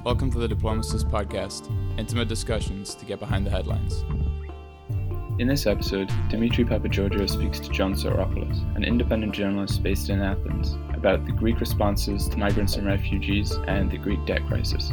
Welcome to the Diplomasist Podcast, intimate discussions to get behind the headlines. In this episode, Dimitri Papageorgiou speaks to John Psaropoulos, an independent journalist based in Athens, about the Greek responses to migrants and refugees and the Greek debt crisis.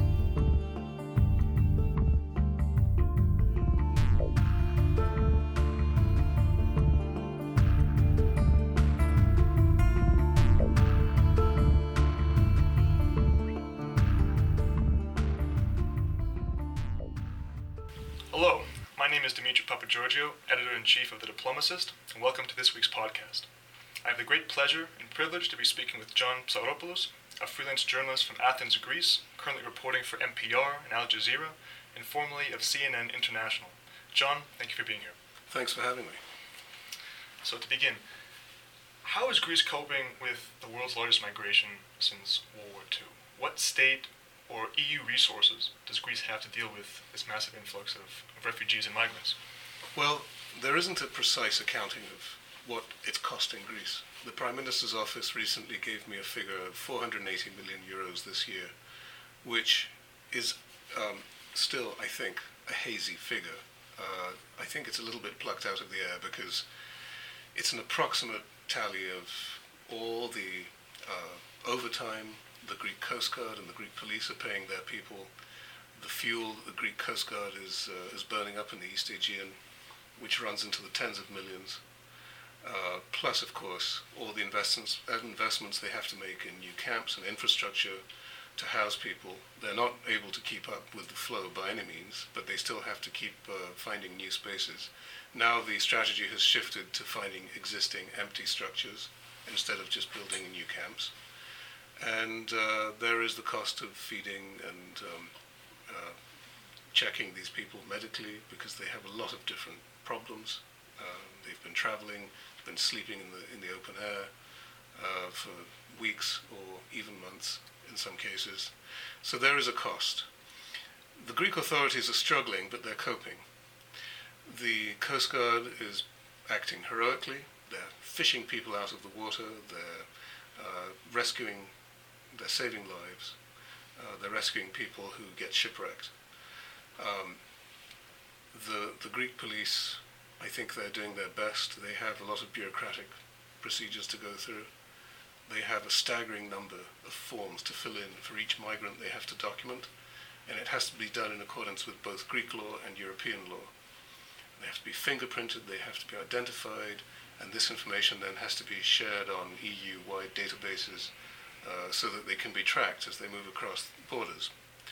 Hello, my name is Dimitri Papageorgiou, Editor-in-Chief of The Diplomasist, and welcome to this week's podcast. I have the great pleasure and privilege to be speaking with John Psaropoulos, a freelance journalist from Athens, Greece, currently reporting for NPR and Al Jazeera, and formerly of CNN International. John, thank you for being here. Thanks for having me. So to begin, how is Greece coping with the world's largest migration since World War II? What state or EU resources does Greece have to deal with this massive influx of refugees and migrants? Well, there isn't a precise accounting of what it's costing Greece. The Prime Minister's office recently gave me a figure of 480 million euros this year, which is still, I think, a hazy figure. I think it's a little bit plucked out of the air because it's an approximate tally of all the overtime the Greek Coast Guard and the Greek police are paying their people, the fuel the Greek Coast Guard is burning up in the East Aegean, which runs into the tens of millions, plus, of course, all the investments they have to make in new camps and infrastructure to house people. They're not able to keep up with the flow by any means, but they still have to keep finding new spaces. Now the strategy has shifted to finding existing empty structures instead of just building new camps. And there is the cost of feeding and checking these people medically because they have a lot of different problems. They've been traveling, been sleeping in the open air for weeks or even months in some cases. So there is a cost. The Greek authorities are struggling, but they're coping. The Coast Guard is acting heroically. They're fishing people out of the water. They're they're saving lives. They're rescuing people who get shipwrecked. The Greek police, I think they're doing their best. They have a lot of bureaucratic procedures to go through. They have a staggering number of forms to fill in for each migrant they have to document, and it has to be done in accordance with both Greek law and European law. They have to be fingerprinted, they have to be identified, and this information then has to be shared on EU-wide databases so that they can be tracked as they move across borders.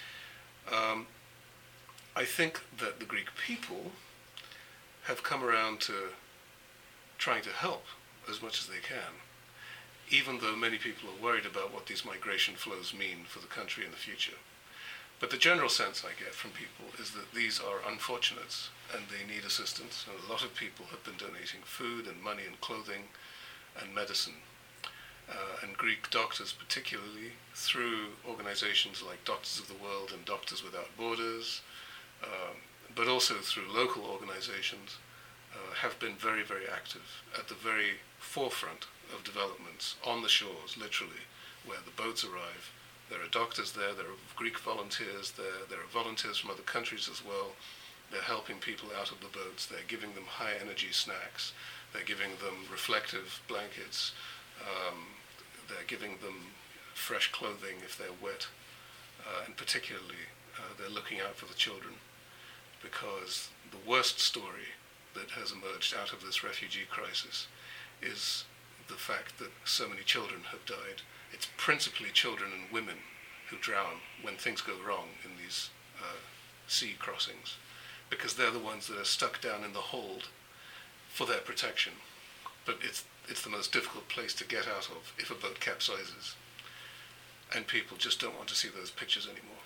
I think that the Greek people have come around to trying to help as much as they can, even though many people are worried about what these migration flows mean for the country in the future. But the general sense I get from people is that these are unfortunates and they need assistance, and a lot of people have been donating food and money and clothing and medicine. And Greek doctors particularly, through organizations like Doctors of the World and Doctors Without Borders, but also through local organizations, have been very, very active at the very forefront of developments on the shores, literally, where the boats arrive. There are doctors there are Greek volunteers there are volunteers from other countries as well. They're helping people out of the boats, they're giving them high energy snacks, they're giving them reflective blankets, they're giving them fresh clothing if they're wet, and particularly they're looking out for the children, because the worst story that has emerged out of this refugee crisis is the fact that so many children have died. It's principally children and women who drown when things go wrong in these sea crossings, because they're the ones that are stuck down in the hold for their protection. But it's the most difficult place to get out of if a boat capsizes. And people just don't want to see those pictures anymore.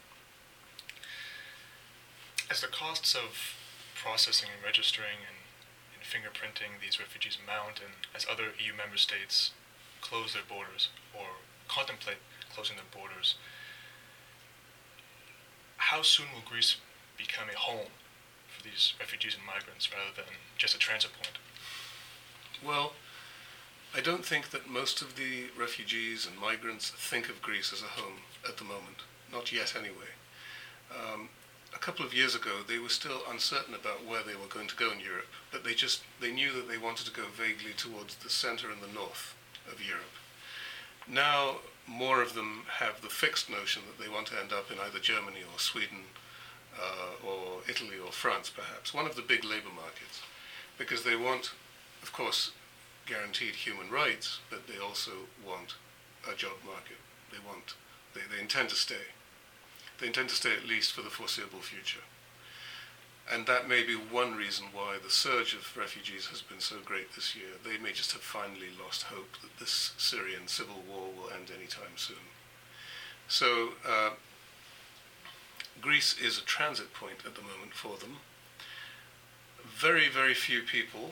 As the costs of processing and registering and fingerprinting these refugees mount, and as other EU member states close their borders or contemplate closing their borders, how soon will Greece become a home for these refugees and migrants rather than just a transit point? Well, I don't think that most of the refugees and migrants think of Greece as a home at the moment. not yet anyway. A couple of years ago, they were still uncertain about where they were going to go in Europe, but they knew that they wanted to go vaguely towards the center and the north of Europe. Now, more of them have the fixed notion that they want to end up in either Germany or Sweden or Italy or France, perhaps, one of the big labor markets, because they want, of course, guaranteed human rights, but they also want a job market. They intend to stay. They intend to stay at least for the foreseeable future. And that may be one reason why the surge of refugees has been so great this year. They may just have finally lost hope that this Syrian civil war will end anytime soon. So Greece is a transit point at the moment for them. Very, very few people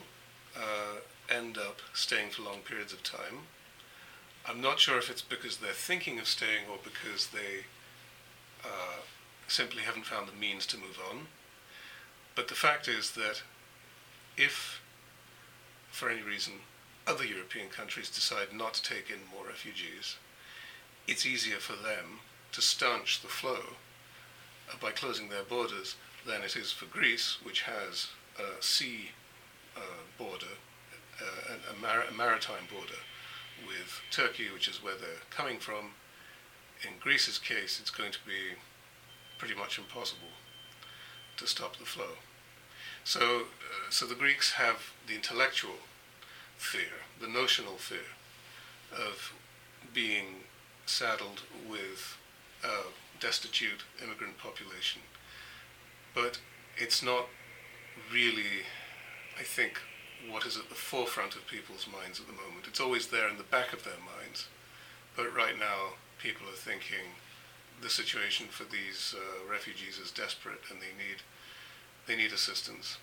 end up staying for long periods of time. I'm not sure if it's because they're thinking of staying or because they simply haven't found the means to move on. But the fact is that if, for any reason, other European countries decide not to take in more refugees, it's easier for them to staunch the flow by closing their borders than it is for Greece, which has a sea border, a maritime border with Turkey, which is where they're coming from. In Greece's case, it's going to be pretty much impossible to stop the flow. So the Greeks have the intellectual fear, the notional fear of being saddled with a destitute immigrant population. But it's not really, I think, what is at the forefront of people's minds at the moment. It's always there in the back of their minds. But right now, people are thinking the situation for these refugees is desperate and they need assistance.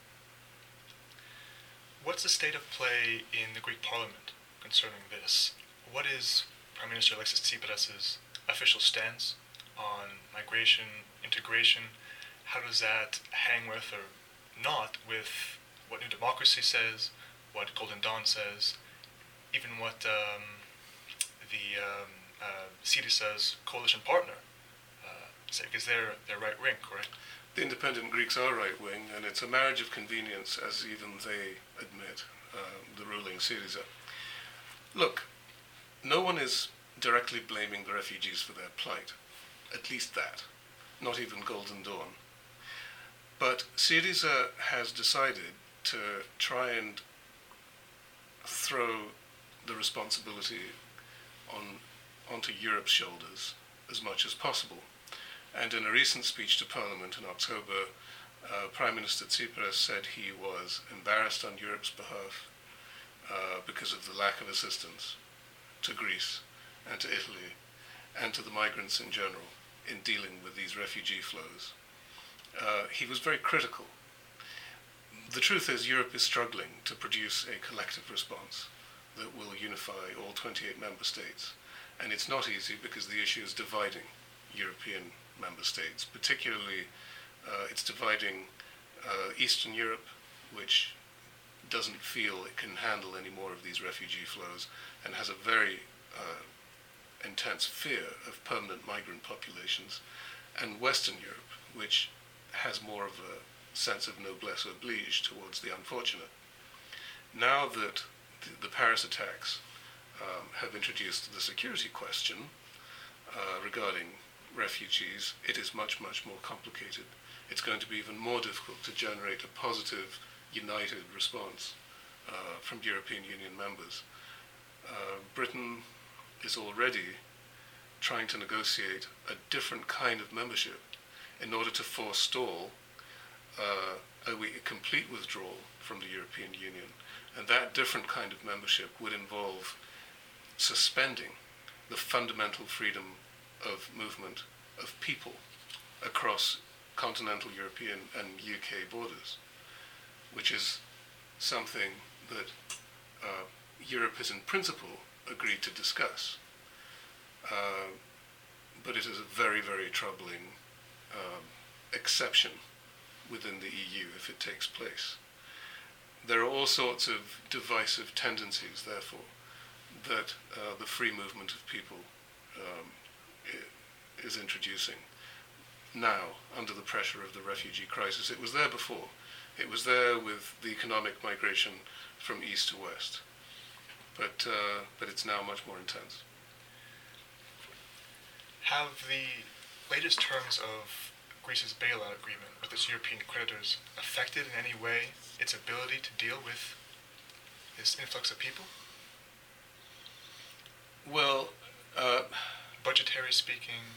What's the state of play in the Greek parliament concerning this? What is Prime Minister Alexis Tsipras' official stance on migration, integration? How does that hang with or not with what New Democracy says, what Golden Dawn says, even what the Syriza's coalition partner say, because they're right-wing, correct? The independent Greeks are right-wing, and it's a marriage of convenience, as even they admit, the ruling Syriza. Look, no one is directly blaming the refugees for their plight, at least that, not even Golden Dawn. But Syriza has decided to try and throw the responsibility onto Europe's shoulders as much as possible. And in a recent speech to Parliament in October, Prime Minister Tsipras said he was embarrassed on Europe's behalf because of the lack of assistance to Greece and to Italy and to the migrants in general in dealing with these refugee flows. He was very critical. The truth is, Europe is struggling to produce a collective response that will unify all 28 member states. And it's not easy because the issue is dividing European member states. Particularly, it's dividing Eastern Europe, which doesn't feel it can handle any more of these refugee flows and has a very intense fear of permanent migrant populations, and Western Europe, which has more of a sense of noblesse oblige towards the unfortunate. Now that the Paris attacks have introduced the security question regarding refugees, it is much, much more complicated. It's going to be even more difficult to generate a positive, united response from European Union members. Britain is already trying to negotiate a different kind of membership in order to forestall a complete withdrawal from the European Union. And that different kind of membership would involve suspending the fundamental freedom of movement of people across continental European and UK borders, which is something that Europe has in principle agreed to discuss. But it is a very, very troubling exception within the EU if it takes place. There are all sorts of divisive tendencies, therefore, that the free movement of people is introducing now under the pressure of the refugee crisis. It was there before. It was there with the economic migration from east to west. But it's now much more intense. Have the latest terms of Greece's bailout agreement with its European creditors affected in any way its ability to deal with this influx of people? Well, budgetary speaking,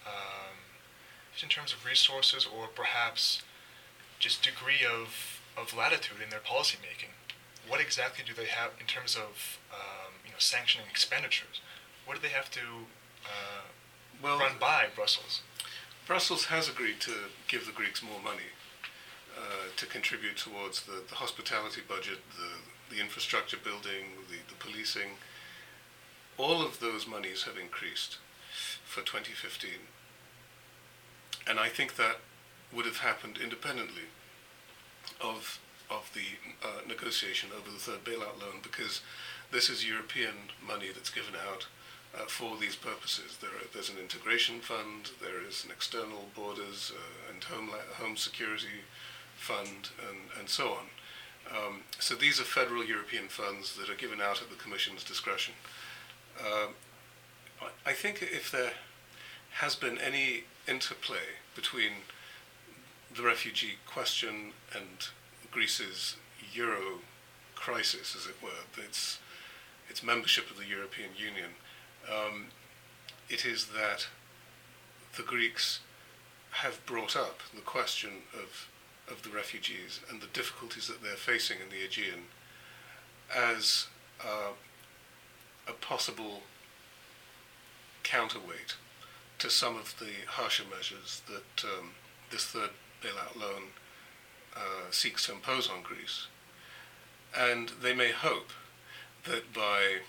in terms of resources, or perhaps just degree of latitude in their policy making. What exactly do they have in terms of sanctioning expenditures? What do they have to run by Brussels? Brussels has agreed to give the Greeks more money to contribute towards the hospitality budget, the infrastructure building, the policing. All of those monies have increased for 2015. And I think that would have happened independently of the negotiation over the third bailout loan, because this is European money that's given out for these purposes. There's an integration fund, there is an external borders and home security fund, and so on. So these are federal European funds that are given out at the Commission's discretion. I think if there has been any interplay between the refugee question and Greece's Euro crisis, as it were, its membership of the European Union, it is that the Greeks have brought up the question of the refugees and the difficulties that they're facing in the Aegean as a possible counterweight to some of the harsher measures that this third bailout loan seeks to impose on Greece. And they may hope that by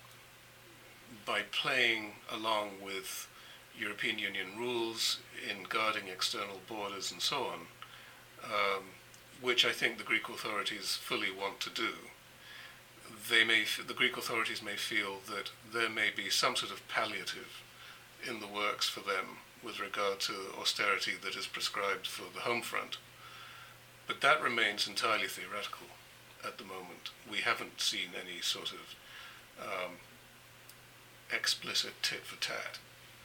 playing along with European Union rules in guarding external borders and so on, which I think the Greek authorities fully want to do, the Greek authorities may feel that there may be some sort of palliative in the works for them with regard to austerity that is prescribed for the home front. But that remains entirely theoretical at the moment. We haven't seen any sort of explicit tit for tat.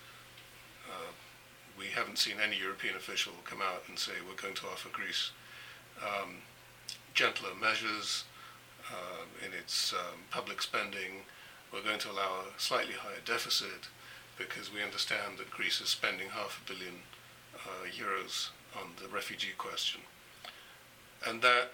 We haven't seen any European official come out and say we're going to offer Greece gentler measures in its public spending. We're going to allow a slightly higher deficit because we understand that Greece is spending €500 million on the refugee question. And that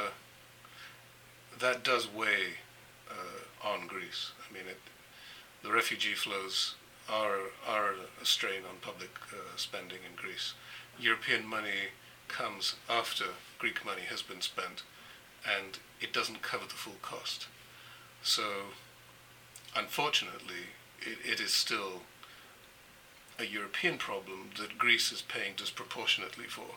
does weigh on Greece. I mean, the refugee flows are a strain on public spending in Greece. European money comes after Greek money has been spent, and it doesn't cover the full cost. So, unfortunately, it is still a European problem that Greece is paying disproportionately for.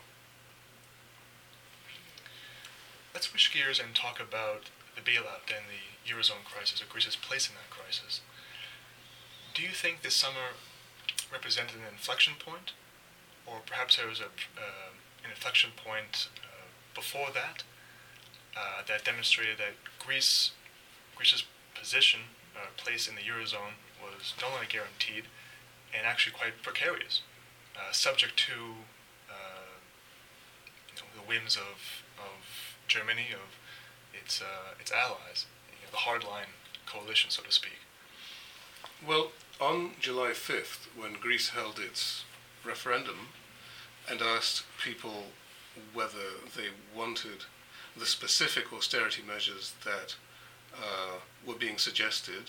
Let's switch gears and talk about the bailout and the Eurozone crisis, or Greece's place in that crisis. Do you think this summer represented an inflection point? Or perhaps there was an inflection point before that that demonstrated that Greece's position, place in the Eurozone was not only guaranteed and actually quite precarious, subject to the whims of Germany, of its allies, the hardline coalition, so to speak. Well, on July 5th, when Greece held its referendum and asked people whether they wanted the specific austerity measures that were being suggested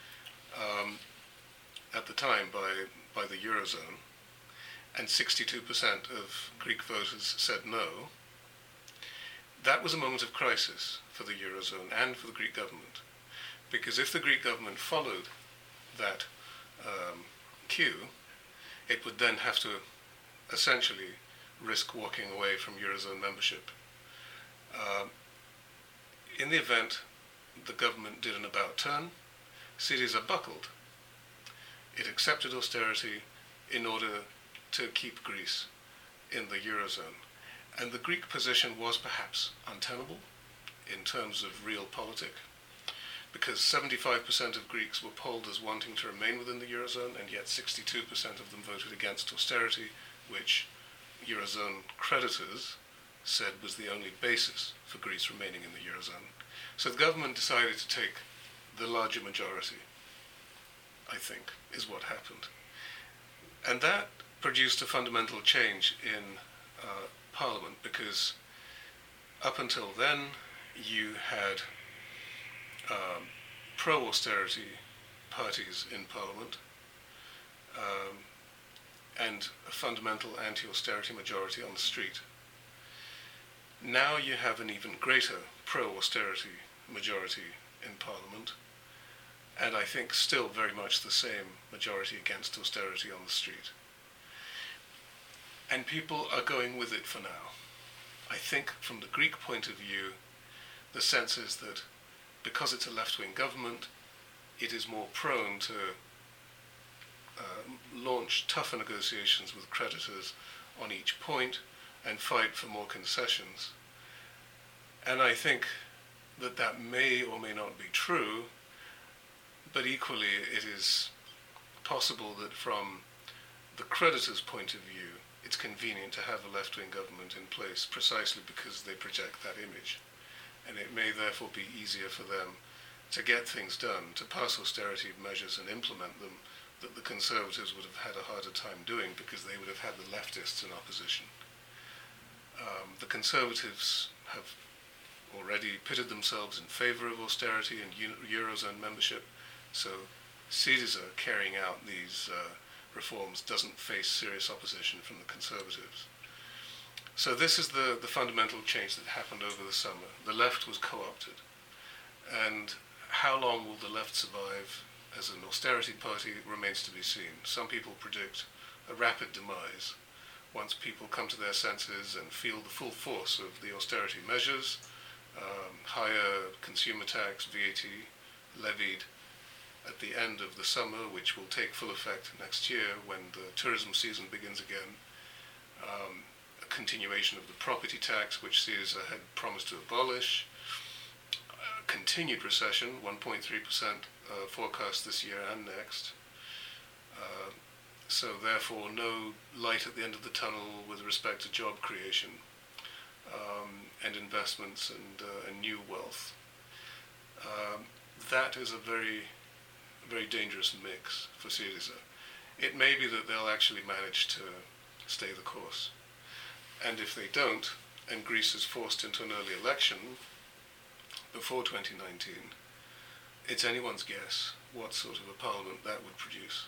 at the time by the Eurozone, and 62% of Greek voters said no, that was a moment of crisis for the Eurozone and for the Greek government. Because if the Greek government followed that cue, it would then have to essentially risk walking away from Eurozone membership. In the event the government did an about-turn, Syriza buckled. It accepted austerity, in order to keep Greece in the Eurozone. And the Greek position was perhaps untenable in terms of realpolitik, because 75% of Greeks were polled as wanting to remain within the Eurozone, and yet 62% of them voted against austerity, which Eurozone creditors said was the only basis for Greece remaining in the Eurozone. So the government decided to take the larger majority, I think, is what happened. And that produced a fundamental change in Parliament, because up until then you had pro-austerity parties in Parliament and a fundamental anti-austerity majority on the street. Now you have an even greater pro-austerity majority in Parliament, and I think still very much the same majority against austerity on the street. And people are going with it for now. I think from the Greek point of view, the sense is that because it's a left-wing government, it is more prone to launch tougher negotiations with creditors on each point and fight for more concessions. And I think that that may or may not be true, but equally it is possible that from the creditor's point of view, it's convenient to have a left-wing government in place precisely because they project that image. And it may therefore be easier for them to get things done, to pass austerity measures and implement them, that the Conservatives would have had a harder time doing because they would have had the leftists in opposition. The Conservatives have already pitted themselves in favour of austerity and Eurozone membership, so Syriza carrying out these reforms doesn't face serious opposition from the Conservatives. So this is the fundamental change that happened over the summer. The left was co-opted. And how long will the left survive as an austerity party remains to be seen. Some people predict a rapid demise once people come to their senses and feel the full force of the austerity measures, higher consumer tax, VAT, levied at the end of the summer, which will take full effect next year when the tourism season begins again, a continuation of the property tax, which Syriza had promised to abolish, continued recession, 1.3% forecast this year and next, so therefore no light at the end of the tunnel with respect to job creation and investments and new wealth. That is a very, very dangerous mix for Syriza. It may be that they'll actually manage to stay the course. And if they don't, and Greece is forced into an early election before 2019, it's anyone's guess what sort of a parliament that would produce.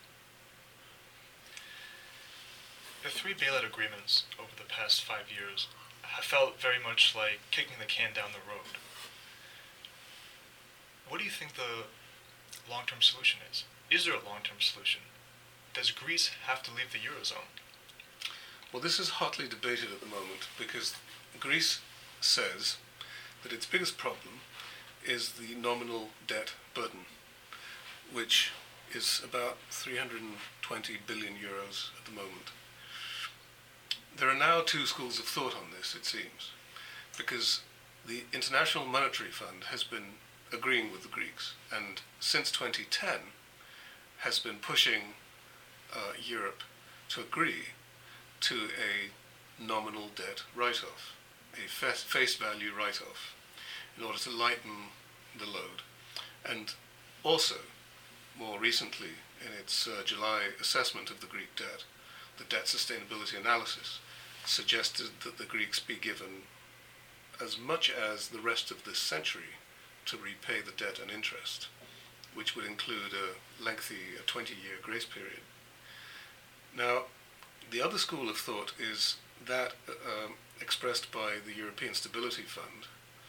The three bailout agreements over the past 5 years have felt very much like kicking the can down the road. What do you think the long-term solution is? Is there a long-term solution? Does Greece have to leave the Eurozone? Well, this is hotly debated at the moment because Greece says that its biggest problem is the nominal debt burden, which is about 320 billion euros at the moment. There are now two schools of thought on this, it seems, because the International Monetary Fund has been agreeing with the Greeks, and since 2010 has been pushing Europe to agree to a nominal debt write-off, a face value write-off, in order to lighten the load. And also, more recently, in its July assessment of the Greek debt, the debt sustainability analysis suggested that the Greeks be given as much as the rest of this century to repay the debt and interest, which would include a lengthy 20-year grace period. Now, the other school of thought is that expressed by the European Stability Fund,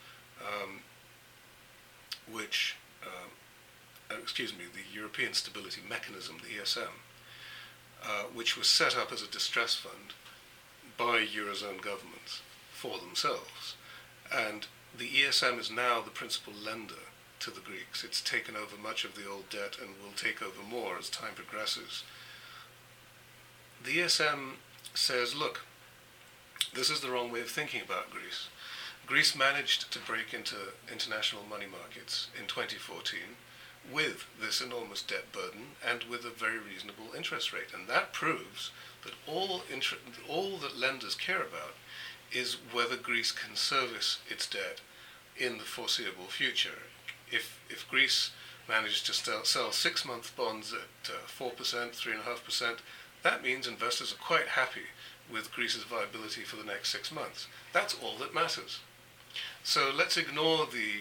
the European Stability Mechanism, the ESM, which was set up as a distress fund by Eurozone governments for themselves. And the ESM is now the principal lender to the Greeks. It's taken over much of the old debt and will take over more as time progresses. the ESM says, look, this is the wrong way of thinking about Greece. Greece managed to break into international money markets in 2014 with this enormous debt burden and with a very reasonable interest rate. And that proves that all that lenders care about is whether Greece can service its debt in the foreseeable future. If Greece manages to sell 6-month bonds at 4%, 3.5%, that means investors are quite happy with Greece's viability for the next 6 months. That's all that matters. So let's ignore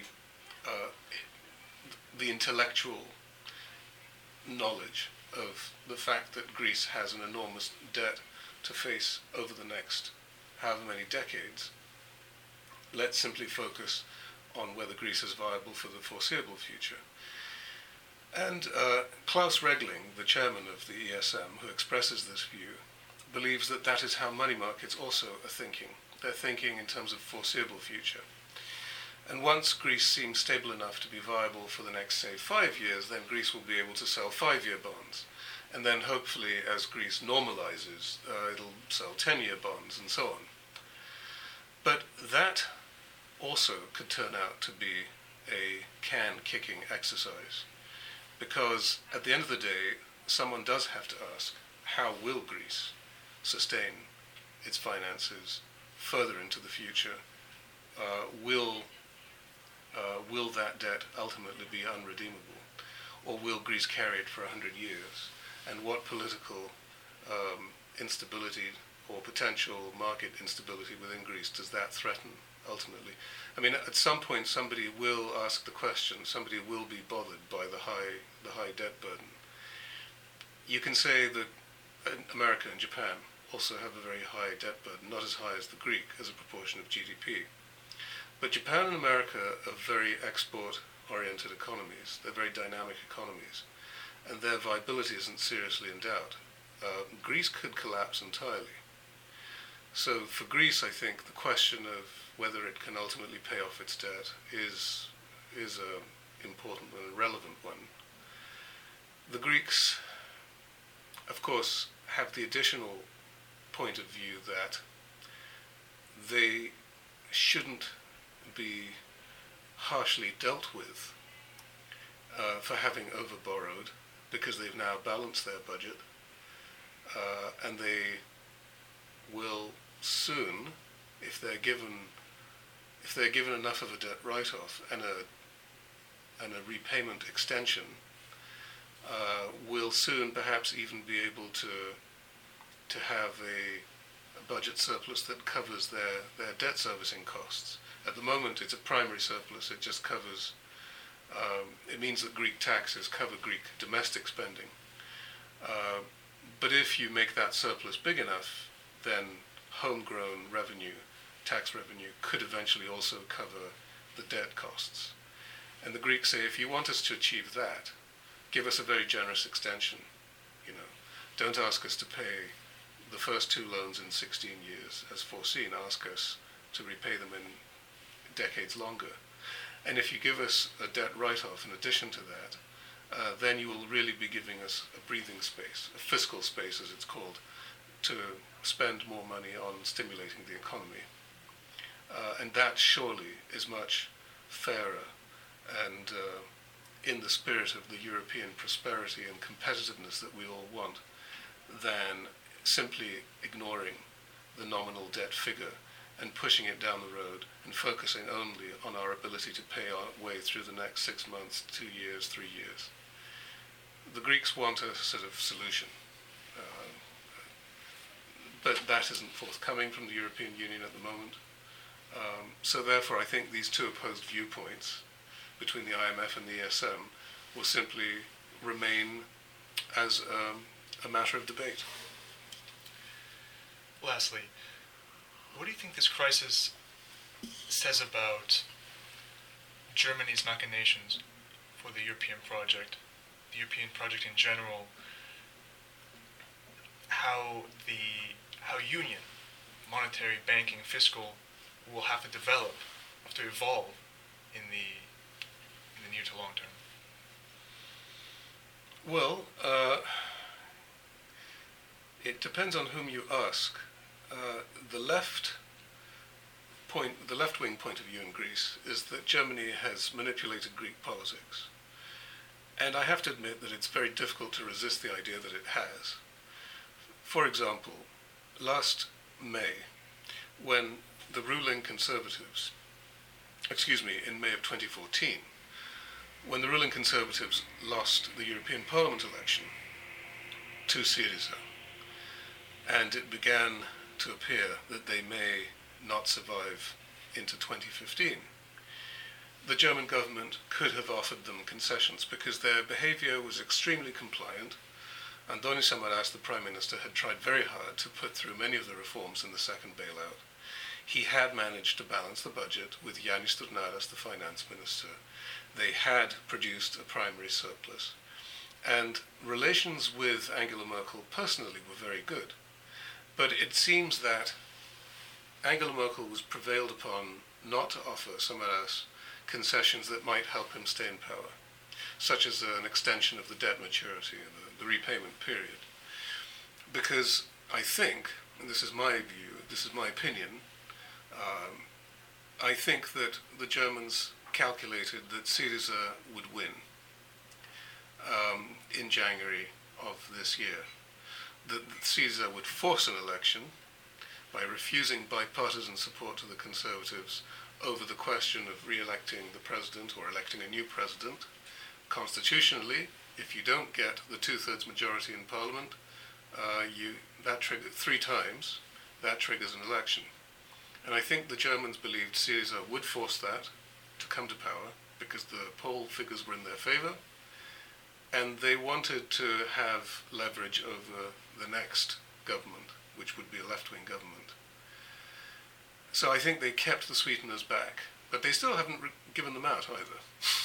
the intellectual knowledge of the fact that Greece has an enormous debt to face over the next however many decades. Let's simply focus on whether Greece is viable for the foreseeable future. And Klaus Regling, the chairman of the ESM, who expresses this view, believes that that is how money markets also are thinking. They're thinking in terms of foreseeable future. And once Greece seems stable enough to be viable for the next, say, 5 years, then Greece will be able to sell 5-year bonds. And then hopefully, as Greece normalizes, it'll sell 10-year bonds and so on. But that also could turn out to be a can-kicking exercise. Because at the end of the day, someone does have to ask, how will Greece sustain its finances further into the future? Will that debt ultimately be unredeemable? Or will Greece carry it for 100 years? And what political instability or potential market instability within Greece does that threaten ultimately? I mean, at some point somebody will ask the question, somebody will be bothered by the high debt burden. You can say that America and Japan also have a very high debt burden, not as high as the Greek as a proportion of GDP. But Japan and America are very export-oriented economies. They're very dynamic economies, and their viability isn't seriously in doubt. Greece could collapse entirely. So for Greece, I think the question of whether it can ultimately pay off its debt is an important and relevant one. The Greeks, of course, have the additional point of view that they shouldn't be harshly dealt with for having overborrowed, because they've now balanced their budget, and they will soon, if they're given enough of a debt write-off and a repayment extension, will soon perhaps even be able to have a budget surplus that covers their debt servicing costs. At the moment, it's a primary surplus. It just covers, it means that Greek taxes cover Greek domestic spending. But if you make that surplus big enough, then homegrown revenue, tax revenue, could eventually also cover the debt costs. And the Greeks say, if you want us to achieve that, give us a very generous extension. Don't ask us to pay the first 2 loans in 16 years as foreseen. Ask us to repay them in decades longer. And if you give us a debt write-off in addition to that, then you will really be giving us a breathing space, a fiscal space as it's called, to spend more money on stimulating the economy. And that surely is much fairer and in the spirit of the European prosperity and competitiveness that we all want, than simply ignoring the nominal debt figure and pushing it down the road and focusing only on our ability to pay our way through the next 6 months, 2 years, 3 years. The Greeks want a sort of solution, but that isn't forthcoming from the European Union at the moment. So therefore I think these two opposed viewpoints between the IMF and the ESM will simply remain as a matter of debate. Lastly, what do you think this crisis says about Germany's machinations for the European project in general, how union, monetary, banking, fiscal, will have to develop, have to evolve in the near to long term? Well, It depends on whom you ask. The left-wing point of view in Greece is that Germany has manipulated Greek politics. And I have to admit that it's very difficult to resist the idea that it has. For example, last May, when the ruling Conservatives, in May of 2014, when the ruling Conservatives lost the European Parliament election to Syriza, and it began to appear that they may not survive into 2015, the German government could have offered them concessions because their behavior was extremely compliant. Antonis Samaras, the Prime Minister, had tried very hard to put through many of the reforms in the second bailout. He had managed to balance the budget with Yannis Tournaras, the Finance Minister. They had produced a primary surplus. And relations with Angela Merkel personally were very good. But it seems that Angela Merkel was prevailed upon not to offer Samaras concessions that might help him stay in power, such as an extension of the debt maturity and the repayment period. Because I think, and this is my view, this is my opinion, I think that the Germans calculated that Syriza would win in January of this year, that Syriza would force an election by refusing bipartisan support to the Conservatives over the question of re-electing the president or electing a new president. Constitutionally, if you don't get the two-thirds majority in Parliament, that triggers 3 times, that triggers an election. And I think the Germans believed Syriza would force that to come to power because the poll figures were in their favour, and they wanted to have leverage over the next government, which would be a left-wing government. So I think they kept the sweeteners back, but they still haven't given them out either.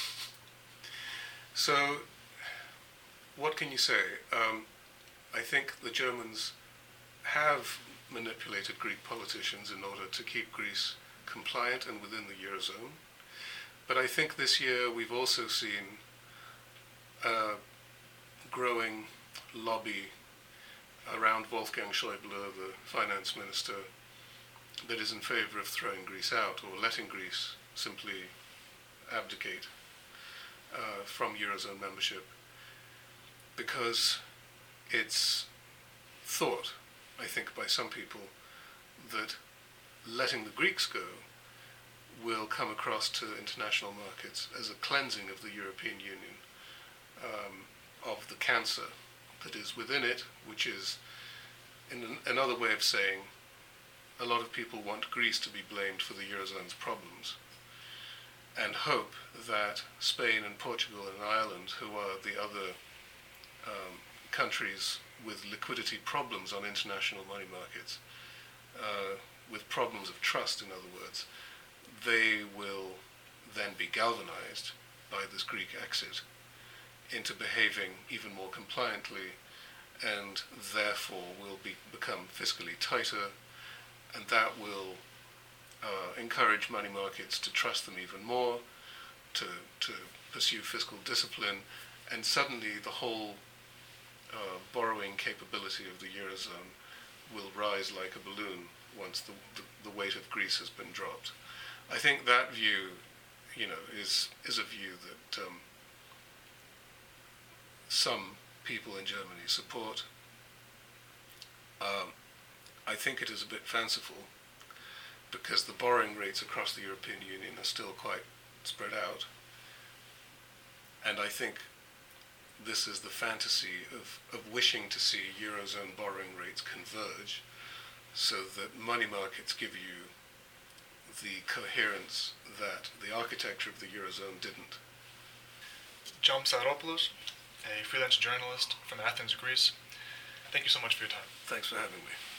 So what can you say? I think the Germans have manipulated Greek politicians in order to keep Greece compliant and within the Eurozone. But I think this year we've also seen a growing lobby around Wolfgang Schäuble, the finance minister, that is in favour of throwing Greece out or letting Greece simply abdicate from Eurozone membership, because it's thought, I think, by some people that letting the Greeks go will come across to international markets as a cleansing of the European Union of the cancer that is within it, which is, in another way of saying, a lot of people want Greece to be blamed for the Eurozone's problems and hope that Spain and Portugal and Ireland, who are the other countries with liquidity problems on international money markets, with problems of trust, in other words, they will then be galvanized by this Greek exit into behaving even more compliantly, and therefore will become fiscally tighter, and that will encourage money markets to trust them even more, to pursue fiscal discipline, and suddenly the whole borrowing capability of the Eurozone will rise like a balloon once the weight of Greece has been dropped. I think that view, is a view that some people in Germany support. I think it is a bit fanciful because the borrowing rates across the European Union are still quite spread out. And I think this is the fantasy of wishing to see Eurozone borrowing rates converge so that money markets give you the coherence that the architecture of the Eurozone didn't. John Psaropoulos, a freelance journalist from Athens, Greece. Thank you so much for your time. Thanks for having me.